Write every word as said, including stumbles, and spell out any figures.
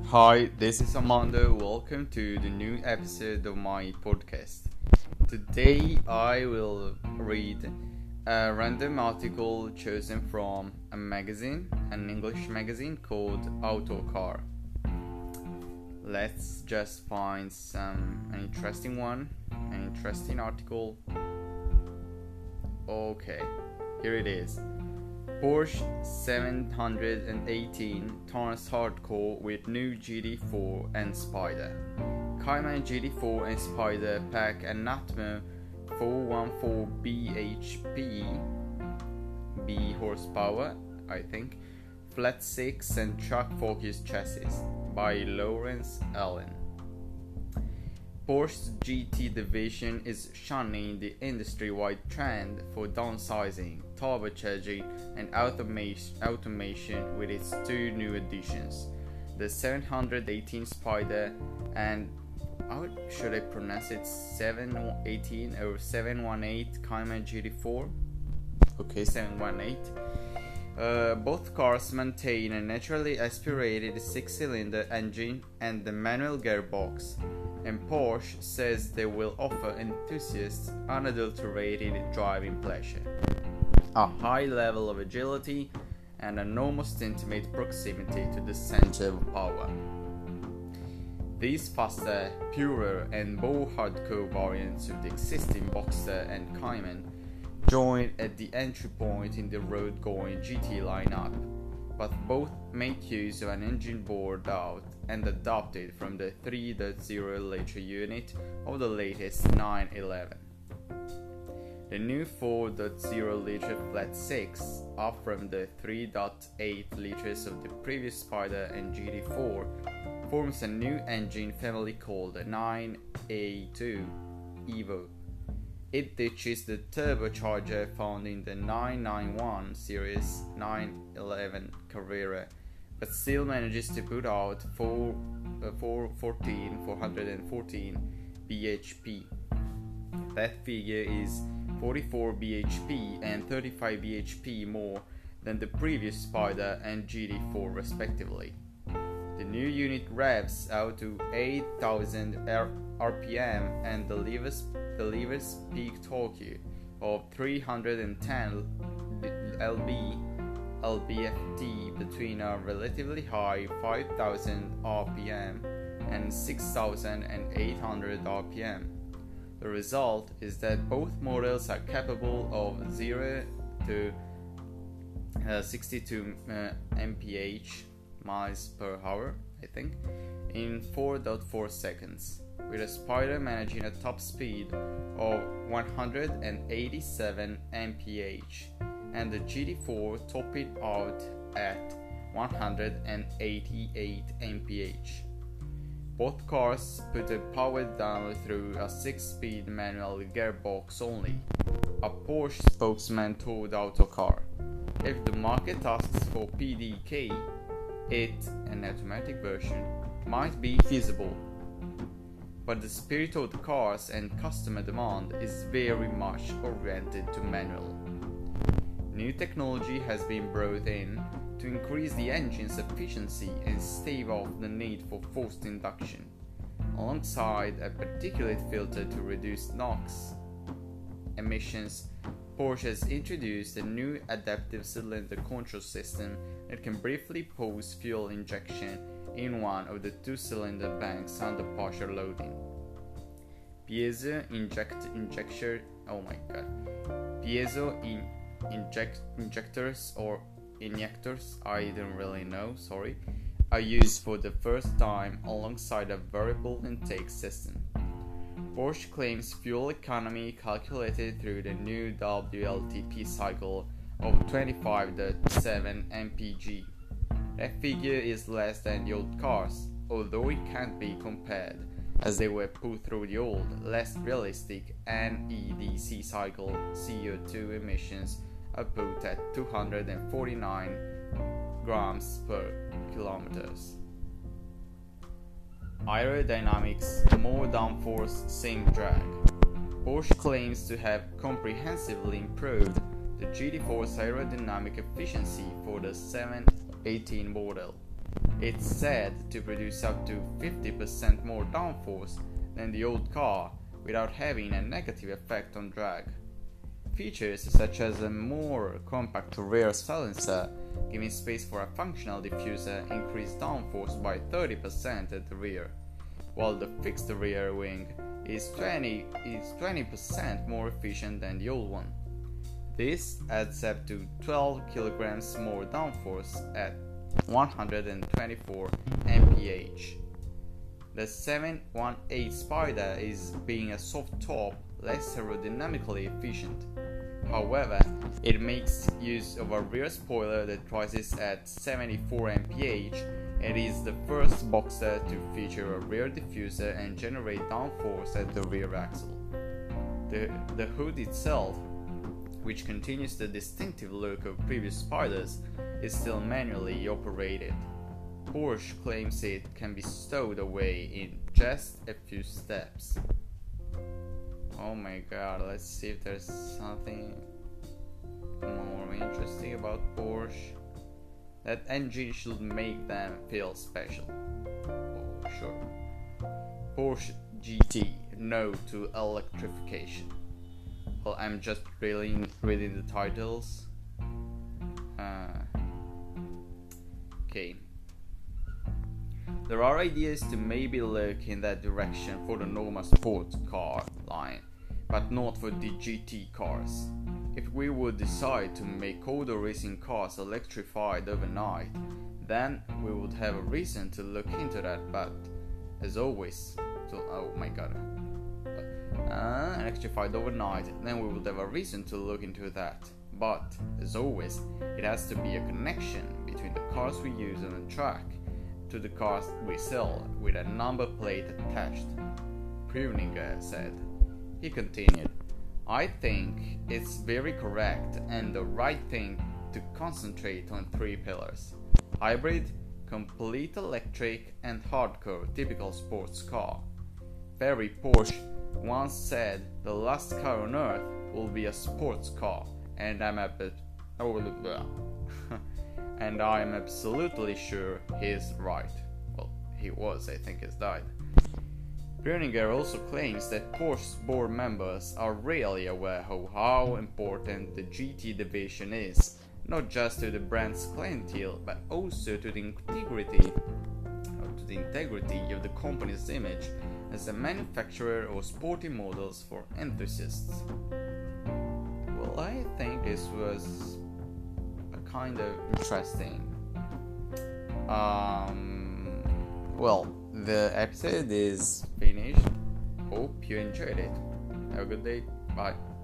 Hi, this is Amanda. Welcome to the new episode of my podcast. Today I will read a random article chosen from a magazine, an English magazine called Autocar. Let's just find some an interesting one, an interesting article. Okay, here it is. Porsche seven eighteen turns hardcore with new G T four and Spider. Cayman G T four and Spider pack an Atmo four fourteen B H P B horsepower, I think, flat six and truck focused chassis by Lawrence Allen. Porsche's G T division is shunning the industry-wide trend for downsizing, turbocharging, and automation, automation with its two new additions, the seven eighteen Spider and how should I pronounce it? seven eighteen or seven eighteen Cayman G T four? Okay, seven eighteen. Uh, both cars maintain a naturally aspirated six-cylinder engine and the manual gearbox, and Porsche says they will offer enthusiasts unadulterated driving pleasure, a high level of agility, and an almost intimate proximity to the center of power. These faster, purer, and more hardcore variants of the existing Boxster and Cayman join at the entry point in the road-going G T lineup, but both make use of an engine bored out and adopted from the three point oh liter unit of the latest nine eleven. The new four point oh liter flat six, up from the three point eight liters of the previous Spider and G T four, forms a new engine family called nine A two Evo. It ditches the turbocharger found in the nine ninety-one series nine eleven Carrera, but still manages to put out four fourteen B H P. That figure is forty-four B H P and thirty-five B H P more than the previous Spider and G T four respectively. The new unit revs out to eight thousand R P M and delivers, delivers peak torque of three hundred ten lb-T between a relatively high five thousand R P M and six thousand eight hundred R P M. The result is that both models are capable of zero to sixty-two mph miles per hour, I think, in four point four seconds, with a Spider managing a top speed of one hundred eighty-seven mph and the G T four topping out at one hundred eighty-eight mph. Both cars put the power down through a six-speed manual gearbox only, a Porsche spokesman told Autocar. If the market asks for P D K, it, an automatic version, might be feasible, but the spirit of the cars and customer demand is very much oriented to manual. New technology has been brought in to increase the engine's efficiency and stave off the need for forced induction, alongside a particulate filter to reduce NOx emissions. Porsche has introduced a new adaptive cylinder control system that can briefly pause fuel injection in one of the two cylinder banks under partial loading. Piezo inject injector oh my god. Piezo in inject injectors or injectors, I don't really know, sorry, are used for the first time alongside a variable intake system. Porsche claims fuel economy calculated through the new W L T P cycle of twenty-five point seven mpg. That figure is less than the old cars, although it can't be compared, as they were put through the old, less realistic N E D C cycle. C O two emissions are put at two hundred forty-nine grams per kilometers. Aerodynamics, more downforce, same drag. Porsche claims to have comprehensively improved the G T four's aerodynamic efficiency for the seven eighteen model, It's said to produce up to fifty percent more downforce than the old car without having a negative effect on drag. Features such as a more compact rear silencer, giving space for a functional diffuser, increase downforce by thirty percent at the rear, while the fixed rear wing is twenty is twenty percent more efficient than the old one. This adds up to twelve kilograms more downforce at one hundred twenty-four M P H. The seven one eight Spider is, being a soft top, less aerodynamically efficient. However, it makes use of a rear spoiler that rises at seventy-four M P H and is the first Boxster to feature a rear diffuser and generate downforce at the rear axle. The, the hood itself, which continues the distinctive look of previous Spiders, is still manually operated. Porsche claims it can be stowed away in just a few steps. Oh my god, let's see if there's something more interesting about Porsche. That engine should make them feel special. Oh, sure. Porsche G T, no to electrification. Well, I'm just reading, reading the titles. Uh, okay. There are ideas to maybe look in that direction for the normal sports car line, but not for the G T cars. If we would decide to make all the racing cars electrified overnight, then we would have a reason to look into that, but as always, to, oh my god, uh, electrified overnight, then we would have a reason to look into that. But, as always, it has to be a connection between the cars we use on the track to the cars we sell with a number plate attached, Preuninger said. He continued, I think it's very correct and the right thing to concentrate on three pillars: hybrid, complete electric, and hardcore typical sports car. Ferry Porsche once said the last car on earth will be a sports car, and I'm a bit and I'm absolutely sure he's right. Well, he was, I think he's died. Preuninger also claims that Porsche's board members are really aware of how important the G T division is, not just to the brand's clientele, but also to the integrity, or to the integrity of the company's image as a manufacturer of sporty models for enthusiasts. Well, I think this was a kind of interesting. Um, well, the episode is finished. Hope you enjoyed it. Have a good day. Bye.